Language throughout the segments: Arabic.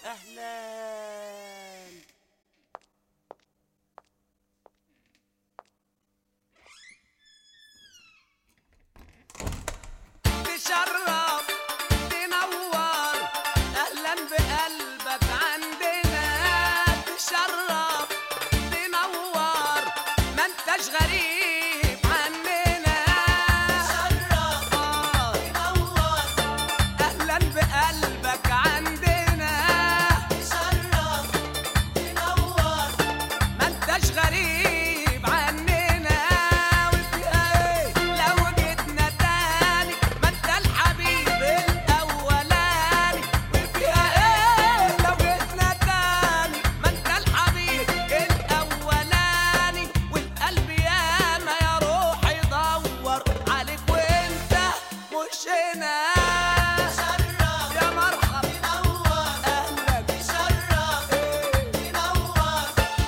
أهلاً. تشرف تنور، أهلاً بقلبك عندنا. تشرف تنور، ما انتش غريب عننا. تشرف تنور، أهلاً بقلبك عندنا. تشرف تنور، ما انتش غريب عننا. وفيها ايه لو جيتنا تاني، ما انت الحبيب الاولاني. وفيها ايه لو جيتنا تاني، ما انت الحبيب الاولاني. والقلب ياما يا روحي يدور عليك وانت مش هنا. يا مرحب تنور، اهلا تشرف تنور.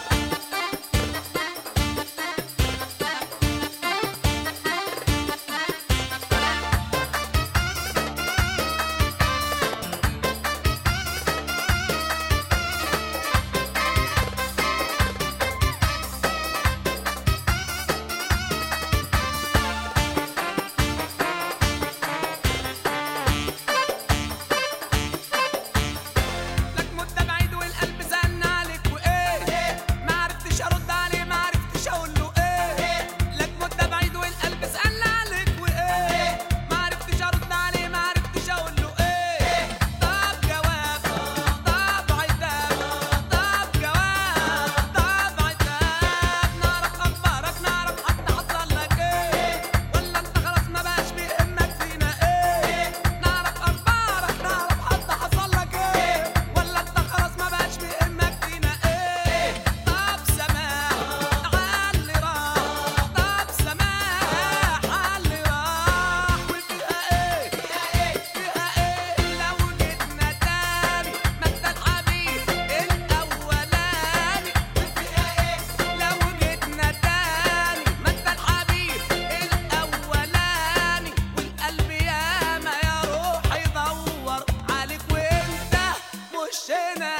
لك مدة بعيد والقلب زن عليك وايه، ما عرفتش ارد عليه، ما عرفتش اقول له ايه. لك مدة بعيد والقلب زن عليك وايه، ما عرفتش ارد عليه، ما عرفتش اقول له ايه. طب جواب، طب عتاب، طب جواب، طب عتاب. نعرف اخبارك، نعرف حتى حصل لك ايه، ولا انت خلاص ما بقاش بيهمك فينا ايه. نعرف اخبارك، نعرف حتى حصل لك ايه، ولا انت خلاص ما بقاش بيهمك فينا ايه. طب سماح عاللي راح، طب سماح عاللي راح. وفيها ايه فيها ايه لو جيتنا تاني، ما انت الحبيب الاولاني. وفيها ايه لو جيتنا تاني، ما انت الحبيب الاولاني. والقلب ياما يا روحي يدور عليك وانت مش هنا.